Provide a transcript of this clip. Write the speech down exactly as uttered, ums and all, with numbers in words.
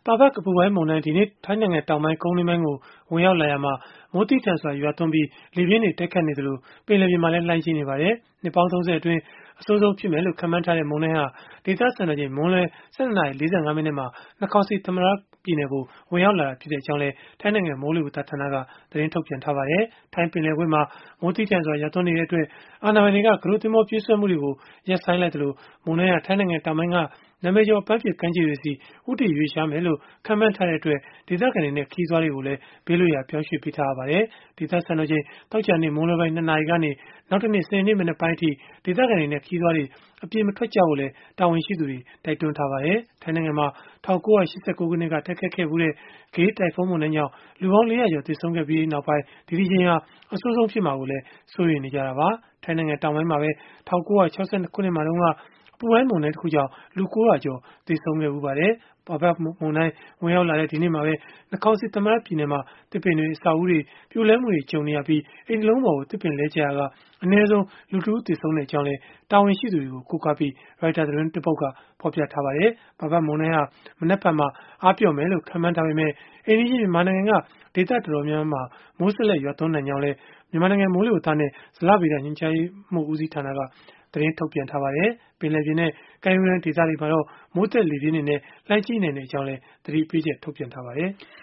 ပါဘတ်အပူပိုင်းမုန်တိုင်းဒီနေ့ထိုင်းနိုင်ငံတောင်ပိုင်းကုန်းတွင်းပိုင်းကိုဝင်ရောက်လာရာမှာမိုးတိထန်စွာရွာသွန်းပြီးလေပြင်းတွေတိုက်ခတ်နေသလိုပင်လယ်ပြင်မှာလည်းလှိုင်းကြီးနေပါတယ်။နှစ်ပေါင်းသုံးဆယ်အတွင်းအဆိုးဆုံးဖြစ်မယ်လို့ခန့်မှန်းထားတဲ့မုန်တိုင်းဟာဒေသစံတော်ချိန်မွန်းလွဲ၁၂နာရီ၄၅မိနစ်မှာနှာခေါင်းစီသမ္မတပြည်နယ်ကိုဝင်ရောက်လာတာဖြစ်ကြောင်းလည်းထိုင်းနိုင်ငံမိုးလေဝသဌာနကသတင်းထုတ်ပြန်ထားပါတယ်။ထိုင်းပင်လယ်ကွေ့မှာမိုးတိထန်စွာရွာသွန်းနေတဲ့အတွက်အာဏာပိုင်တွေကကရိုသင်္ဘောပြေးဆွဲမှုတွေကိုရပ်ဆိုင်းလိုက်သလိုမုန်တိုင်းဟာထိုင်းနိုင်ငံတောင်ပိုင်းကနာမည်ကျော်အပန်းဖြေကမ်းခြေတွေစီဥတီရွေ့ရှားမယ်လို့ခန့်မှန်းထားတဲ့အတွက်ဒေသခံတွေနဲ့ခရီးသွားတွေကိုလည်းဘေးလွတ်ရာပြောင်းရွှေ့ပေးထားရပါတယ်။ဒေသစံတော်ချိန်တောက်ကြနေ့မွန်းလွဲပိုင်းနှစ်နာရီကနေနောက်တစ်နေ့စနေနေ့မနက်ပိုင်းအထိဒေသခံတွေနဲ့ခရီးသွားတွေအပြင်မထွက်ကြဖို့လည်းတာဝန်ရှိသူတွေတိုက်တွန်းထားပါတယ်။ထိုင်းနိုင်ငံမှာ၁၉၈၉ခုနှစ်ကတိုက်ခတ်ခဲ့မှုတဲ့ဂေးတိုင်ဖုန်းမုန်တိုင်းကြောင့်လူပေါင်း၄ရာကျော်သေဆုံးခဲ့ပြီးနောက်ပိုင်းဒီဒီချိန်ဟာအဆိုးဆုံးဖြစ်မှာကိုလည်းစိုးရိမ်နေကြတာပါ။ထိုင်းနိုင်ငံတောင်ပိုင်းမှာပဲ၁၉၆၂ခုနှစ်မှာတုန်းကအပူပိုင်းမုန်တိုင်းတစ်ခုကြောင့်လူ၉ရာကျော်သေဆုံးခဲ့ဦးပါတယ်။ပါဘတ်မုန်တိုင်းဝင်ရောက်လာတဲ့ဒီနေ့မှာပဲနှာခေါင်းစီသမ္မတပြည်နယ်မှာတစ်ပင်တွေအစာအုပ်တွေပြိုလဲမှုတွေကြုံနေရပြီးအိမ်လုံးပေါ်ကိုတစ်ပင်လဲကျရာကအနည်းဆုံးလူတစ်ဦးသေဆုံးတဲ့အကြောင်းလည်းတာဝန်ရှိသူတွေကိုကိုးကားပြီးရိုက်တာသတင်းတစ်ပုဒ်ကဖော်ပြထားပါတယ်။ပါဘတ်မုန်တိုင်းဟာမနက်ဖြန်မှာအားပျော့မယ်လို့ခန့်မှန်းထားပေမဲ့အိန္ဒိယမြန်မာနိုင်ငံကဒေသတော်တော်များများမှာမိုးဆက်လက်ရွာသွန်းနိုင်ကြောင်းလည်းမြန်မာနိုင်ငံမိုးလေဝသနဲ့ဇလဗေဒညွှန်ကြားမှုဦးစီးဌာနကသတင်းထုတ်ပြန်ထားပါတယ်။ပင်လယ်ပြင်နဲ့ကမ်းရိုးတန်းဒေသတွေမှာတော့မိုးသက်လေပြင်းတွေနဲ့လှိုင်းကြီးနိုင်တဲ့အကြောင်းလည်းသတိပေးချက်ထုတ်ပြန်ထားပါတယ်။